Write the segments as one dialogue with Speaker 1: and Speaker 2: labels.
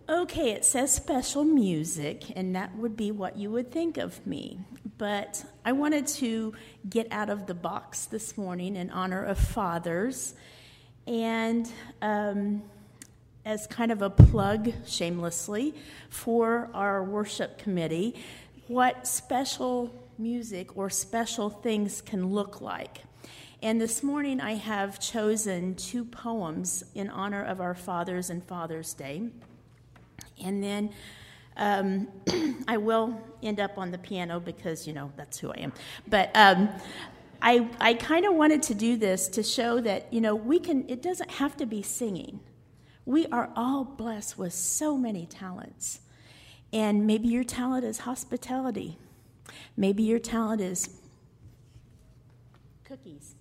Speaker 1: Okay, it says special music, and that would be what you would think of me. But I wanted to get out of the box this morning in honor of fathers. And as kind of a plug, shamelessly, for our worship committee, what special music or special things can look like. And this morning I have chosen 2 poems in honor of our fathers and Father's Day. And then I will end up on the piano because, that's who I am. But I kind of wanted to do this to show that, it doesn't have to be singing. We are all blessed with so many talents. And maybe your talent is hospitality. Maybe your talent is cookies.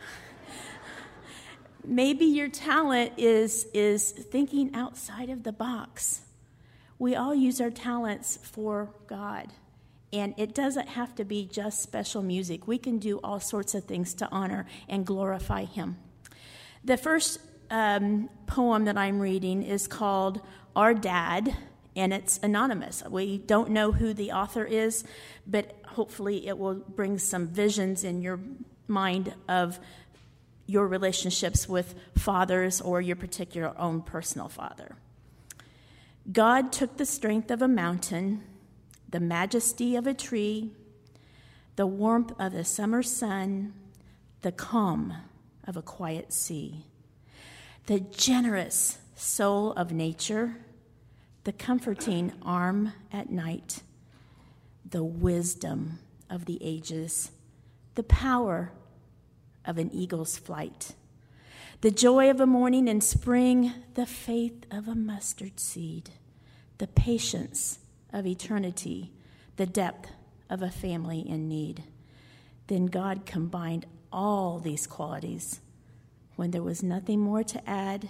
Speaker 1: Maybe your talent is thinking outside of the box. We all use our talents for God, and it doesn't have to be just special music. We can do all sorts of things to honor and glorify Him. The first poem that I'm reading is called Our Dad, and it's anonymous. We don't know who the author is, but hopefully it will bring some visions in your mind of your relationships with fathers or your particular own personal father. God took the strength of a mountain, the majesty of a tree, the warmth of the summer sun, the calm of a quiet sea, the generous soul of nature, the comforting arm at night, the wisdom of the ages, the power of an eagle's flight, the joy of a morning in spring, the faith of a mustard seed, the patience of eternity, the depth of a family in need. Then God combined all these qualities. When there was nothing more to add,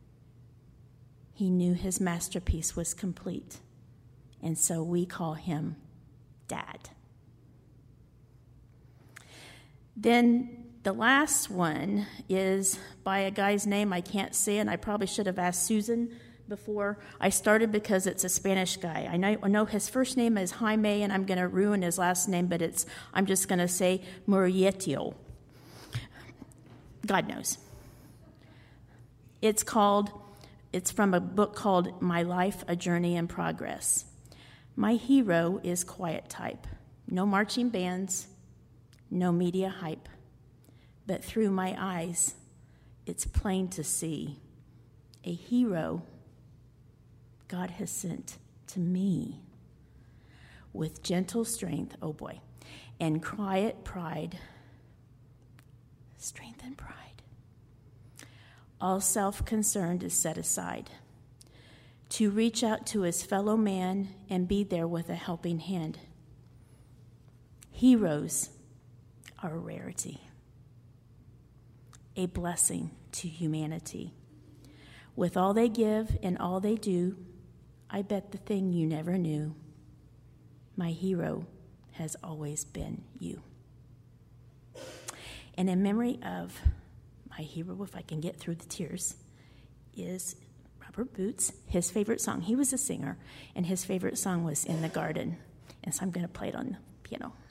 Speaker 1: He knew His masterpiece was complete. And so we call Him Dad. Then the last one is by a guy's name I can't say, and I probably should have asked Susan before I started because it's a Spanish guy. I know his first name is Jaime, and I'm going to ruin his last name, but I'm just going to say Murrietio. God knows. It's from a book called My Life, A Journey in Progress. My hero is quiet type. No marching bands, no media hype. But through my eyes, it's plain to see a hero God has sent to me with gentle strength, oh boy, and quiet pride, strength and pride. All self-concern is set aside to reach out to his fellow man and be there with a helping hand. Heroes are a rarity, a blessing to humanity. With all they give and all they do, I bet the thing you never knew, my hero has always been you. And in memory of my hero, if I can get through the tears, is Robert Boots. His favorite song, he was a singer, and his favorite song was In the Garden. And so I'm going to play it on the piano.